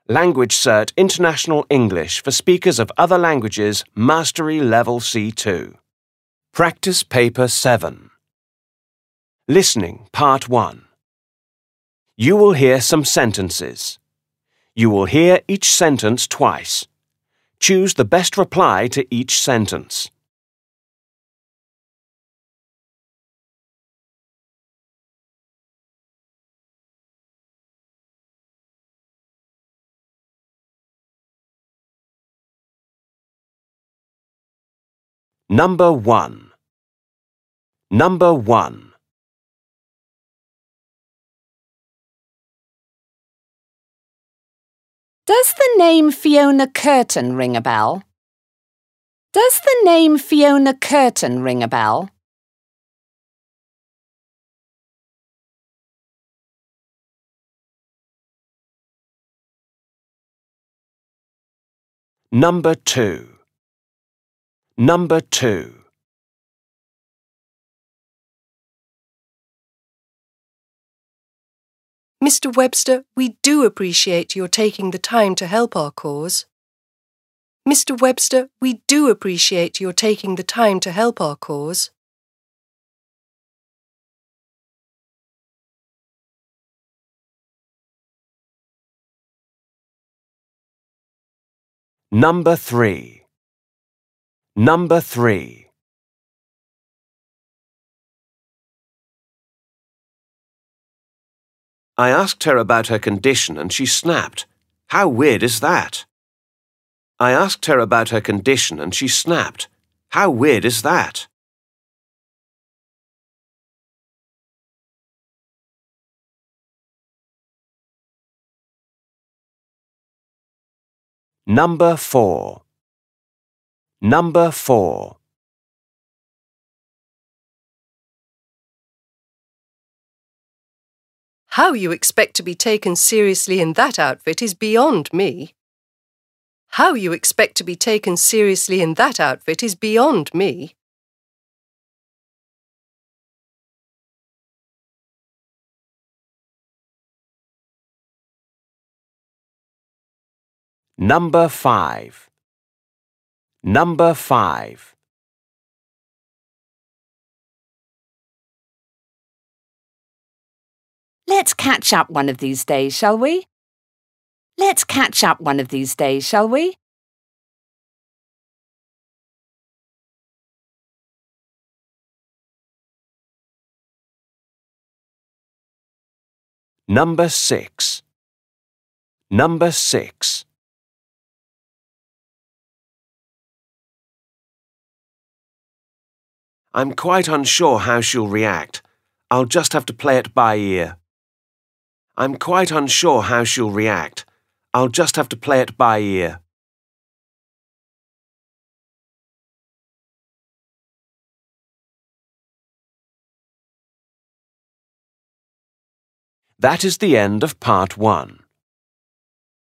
Language Cert International English for speakers of other languages, Mastery Level C2. Practice Paper 7. Listening, Part 1. You will hear some sentences. You will hear each sentence twice. Choose the best reply to each sentence. Number 1. Number 1. Does the name Fiona Curtin ring a bell? Does the name Fiona Curtin ring a bell? Number 2. Number 2. Mr. Webster, we do appreciate your taking the time to help our cause. Mr. Webster, we do appreciate your taking the time to help our cause. Number 3. Number 3. I asked her about her condition and she snapped. How weird is that? I asked her about her condition and she snapped. How weird is that? Number 4. Number 4. How you expect to be taken seriously in that outfit is beyond me. How you expect to be taken seriously in that outfit is beyond me. Number 5. Number 5. Let's catch up one of these days, shall we? Let's catch up one of these days, shall we? Number 6. Number 6. I'm quite unsure how she'll react. I'll just have to play it by ear. I'm quite unsure how she'll react. I'll just have to play it by ear. That is the end of Part 1.